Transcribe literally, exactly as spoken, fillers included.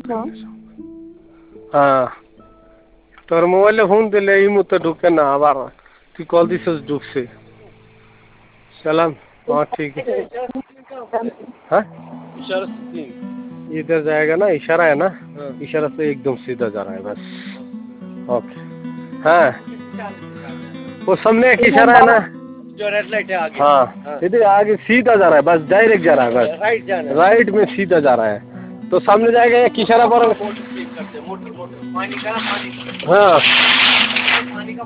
हाँ তোর মোবাইলে ফোন দিলে এই মুহূর্তে ঢুকে না, আবার তুই কল দিছিস ঢুকছে। सलाम। हाँ ठीक है। हाँ इशारा से तीन इधर जाएगा ना, इशारा है ना, इशारा से एकदम सीधा जा रहा है बस। ओके हाँ वो सामने एक इशारा है ना, जो रेड लाइट है आगे। हाँ इधर आगे सीधा जा रहा है बस, डायरेक्ट जा रहा है बस, राइट जाना है, राइट में सीधा जा रहा है तो सामने जाएगा एक इशारा पर। हाँ